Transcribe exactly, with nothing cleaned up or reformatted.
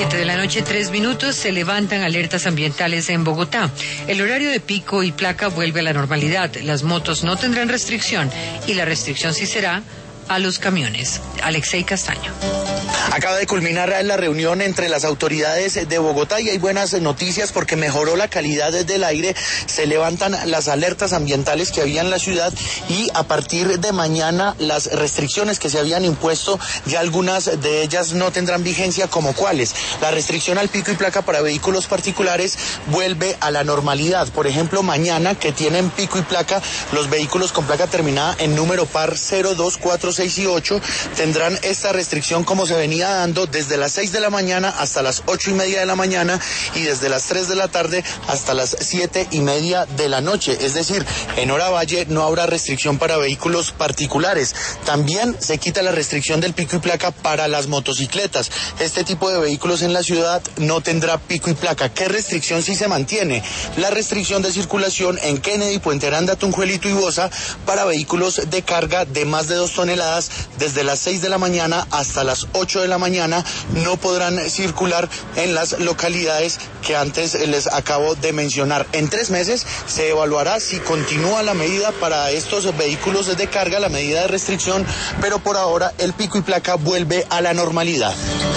Siete de la noche, tres minutos, se levantan alertas ambientales en Bogotá. El horario de pico y placa vuelve a la normalidad. Las motos no tendrán restricción y la restricción sí será a los camiones. Alexei Castaño. Acaba de culminar la reunión entre las autoridades de Bogotá y hay buenas noticias porque mejoró la calidad del aire, se levantan las alertas ambientales que había en la ciudad y a partir de mañana las restricciones que se habían impuesto, ya algunas de ellas no tendrán vigencia, como cuáles. La restricción al pico y placa para vehículos particulares vuelve a la normalidad. Por ejemplo, mañana, que tienen pico y placa, los vehículos con placa terminada en número par cero, dos, cuatro, seis y ocho tendrán esta restricción como se venía dando desde las seis de la mañana hasta las ocho y media de la mañana y desde las tres de la tarde hasta las siete y media de la noche. Es decir, en hora valle no habrá restricción para vehículos particulares. También se quita la restricción del pico y placa para las motocicletas. Este tipo de vehículos en la ciudad no tendrá pico y placa. ¿Qué restricción sí se mantiene? La restricción de circulación en Kennedy, Puente Aranda, Tunjuelito y Bosa para vehículos de carga de más de dos toneladas desde las seis de la mañana hasta las ocho de la mañana no podrán circular en las localidades que antes les acabo de mencionar. En tres meses se evaluará si continúa la medida para estos vehículos de carga, la medida de restricción, pero por ahora el pico y placa vuelve a la normalidad.